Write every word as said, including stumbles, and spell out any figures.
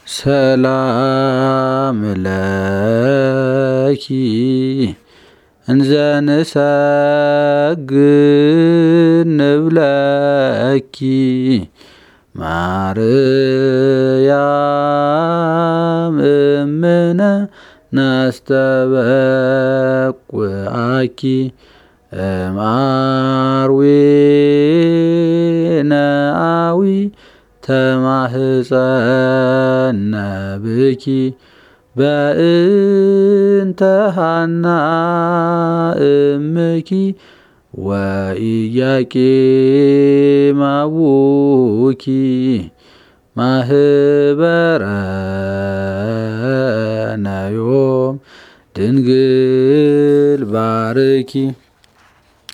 ሰላም ለኪ እንዘ ንሰግድ ንብለኪ ማርያም እምነ ናስተበቁአኪ እምአርዌነ አዊ ተማህፀነ ብኪ በእንተ ሐና እምኪ ወኢያቄም አቡኪ ማህበረነ ዮም ድንግል ባርኪ